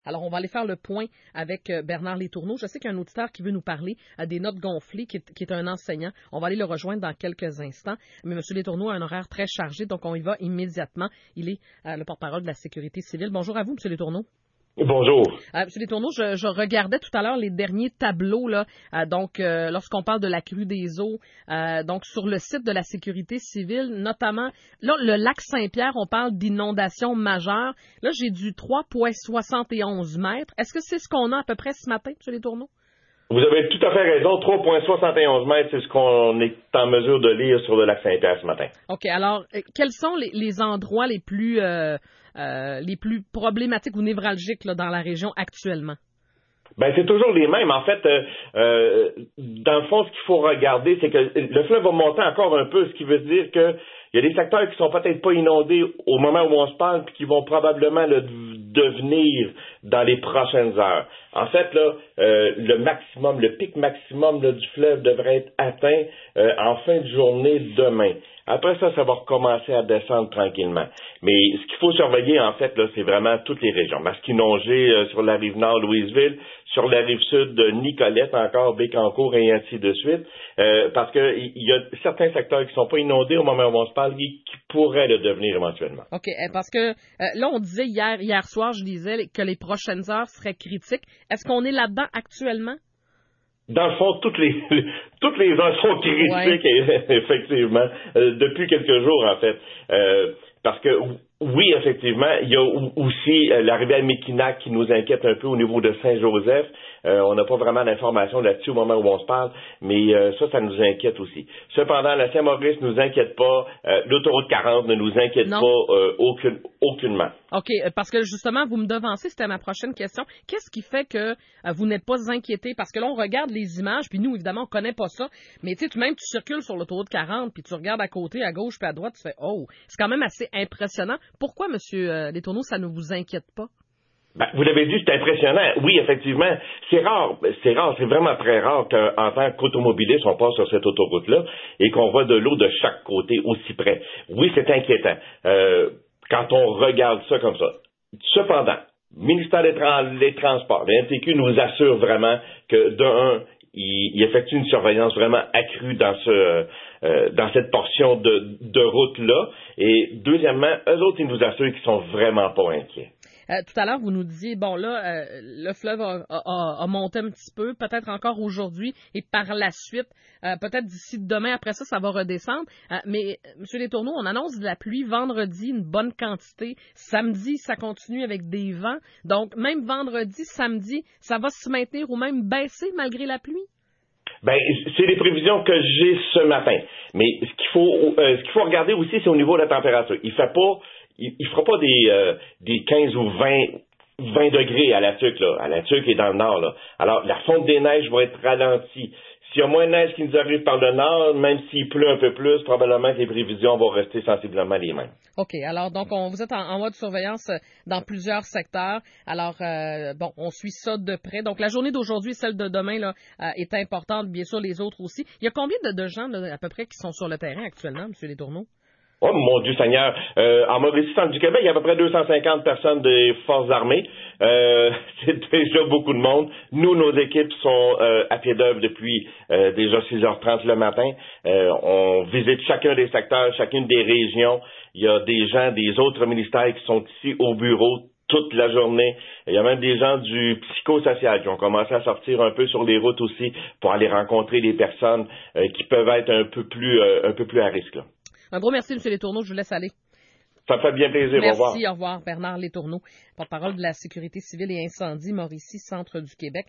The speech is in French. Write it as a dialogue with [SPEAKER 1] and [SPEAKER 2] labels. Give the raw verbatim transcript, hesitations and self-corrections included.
[SPEAKER 1] Alors, on va aller faire le point avec Bernard Letourneau. Je sais qu'il y a un auditeur qui veut nous parler à des notes gonflées, qui est, qui est un enseignant. On va aller le rejoindre dans quelques instants. Mais M. Letourneau a un horaire très chargé, donc on y va immédiatement. Il est euh, le porte-parole de la Sécurité civile. Bonjour à vous, M. Letourneau.
[SPEAKER 2] Bonjour.
[SPEAKER 1] Euh, M. Letourneau, je, je regardais tout à l'heure les derniers tableaux, là, euh, donc euh, lorsqu'on parle de la crue des eaux, euh, donc sur le site de la Sécurité civile, notamment, là, le lac Saint-Pierre, on parle d'inondation majeure. Là, j'ai du trois virgule soixante et onze mètres. Est-ce que c'est ce qu'on a à peu près ce matin, M. Letourneau?
[SPEAKER 2] Vous avez tout à fait raison. trois virgule soixante et onze mètres, c'est ce qu'on est en mesure de lire sur le lac Saint-Pierre ce matin. OK.
[SPEAKER 1] Alors, euh, quels sont les, les endroits les plus... Euh, Euh, les plus problématiques ou névralgiques là, dans la région actuellement?
[SPEAKER 2] Ben c'est toujours les mêmes. En fait, euh, euh, dans le fond, ce qu'il faut regarder, c'est que le fleuve va monter encore un peu, ce qui veut dire que il y a des secteurs qui sont peut-être pas inondés au moment où on se parle, puis qui vont probablement le devenir dans les prochaines heures. En fait, là, euh, le maximum, le pic maximum là, du fleuve devrait être atteint euh, en fin de journée demain. Après ça, ça va recommencer à descendre tranquillement. Mais ce qu'il faut surveiller, en fait, là, c'est vraiment toutes les régions. Masquinongé, euh, sur la rive nord, Louisville, sur la rive sud, de Nicolette, encore Bécancour et ainsi de suite. Euh, parce que il y a certains secteurs qui sont pas inondés au moment où on se parle, qui pourraient le devenir éventuellement.
[SPEAKER 1] OK. Parce que euh, là, on disait hier, hier soir, je disais que les prochaines heures seraient critiques. Est-ce qu'on est là-dedans actuellement?
[SPEAKER 2] Dans le fond, toutes les toutes les heures sont critiques, ouais. Effectivement, euh, depuis quelques jours, en fait. Euh, parce que, oui, effectivement, il y a aussi euh, l'arrivée à Mekinac qui nous inquiète un peu au niveau de Saint-Joseph. Euh, on n'a pas vraiment d'informations là-dessus au moment où on se parle, mais euh, ça, ça nous inquiète aussi. Cependant, la Saint-Maurice ne nous inquiète pas, euh, l'autoroute quarante ne nous inquiète non. pas euh, aucune, aucunement.
[SPEAKER 1] OK, parce que justement, vous me devancez, c'était ma prochaine question. Qu'est-ce qui fait que euh, vous n'êtes pas inquiété? Parce que là, on regarde les images, puis nous, évidemment, on connaît pas ça, mais tu sais, même tu circules sur l'autoroute quarante, puis tu regardes à côté, à gauche, puis à droite, tu fais « Oh! » C'est quand même assez impressionnant. Pourquoi, M. Euh, Letourneau, ça ne vous inquiète pas?
[SPEAKER 2] Ben, vous l'avez dit, c'est impressionnant. Oui, effectivement, c'est rare, c'est rare, c'est vraiment très rare qu'en tant qu'automobiliste, on passe sur cette autoroute-là et qu'on voit de l'eau de chaque côté aussi près. Oui, c'est inquiétant euh, quand on regarde ça comme ça. Cependant, le ministère des, Trans- des Transports, le M T Q nous assure vraiment que, d'un, il, il effectue une surveillance vraiment accrue dans ce euh, dans cette portion de, de route-là. Et deuxièmement, eux autres, ils nous assurent qu'ils sont vraiment pas inquiets.
[SPEAKER 1] Euh, tout à l'heure, vous nous disiez, bon là, euh, le fleuve a, a, a monté un petit peu, peut-être encore aujourd'hui, et par la suite, euh, peut-être d'ici demain, après ça, ça va redescendre. Euh, mais, M. Letourneau, on annonce de la pluie vendredi, une bonne quantité. Samedi, ça continue avec des vents. Donc, même vendredi, samedi, ça va se maintenir ou même baisser malgré la pluie?
[SPEAKER 2] Ben, c'est les prévisions que j'ai ce matin. Mais ce qu'il faut, euh, ce qu'il faut regarder aussi, c'est au niveau de la température. Il fait pas, il, il fera pas des, euh, des quinze ou vingt, vingt degrés à la Tuque, là. À la Tuque et dans le nord, là. Alors, la fonte des neiges va être ralentie. S'il y a moins de neige qui nous arrive par le nord, même s'il pleut un peu plus, probablement que les prévisions vont rester sensiblement les mêmes.
[SPEAKER 1] OK. Alors, donc, on, vous êtes en, en mode surveillance dans plusieurs secteurs. Alors, euh, bon, on suit ça de près. Donc, la journée d'aujourd'hui et celle de demain là, euh, est importante. Bien sûr, les autres aussi. Il y a combien de, de gens, là, à peu près, qui sont sur le terrain actuellement, M. Letourneau?
[SPEAKER 2] Oh, mon Dieu Seigneur. Euh, en Mauricie, centre du Québec, il y a à peu près deux cent cinquante personnes des forces armées. Euh, c'est déjà beaucoup de monde. Nous, nos équipes sont euh, à pied d'œuvre depuis euh, déjà six heures trente le matin. Euh, on visite chacun des secteurs, chacune des régions. Il y a des gens des autres ministères qui sont ici au bureau toute la journée. Il y a même des gens du psychosocial qui ont commencé à sortir un peu sur les routes aussi pour aller rencontrer des personnes euh, qui peuvent être un peu plus euh, un peu plus à risque, là.
[SPEAKER 1] Un gros merci, M. Letourneau. Je vous laisse aller.
[SPEAKER 2] Ça me fait bien plaisir.
[SPEAKER 1] Merci,
[SPEAKER 2] au revoir.
[SPEAKER 1] Au revoir. Bernard Letourneau, porte-parole de la Sécurité civile et incendie, Mauricie, Centre du Québec.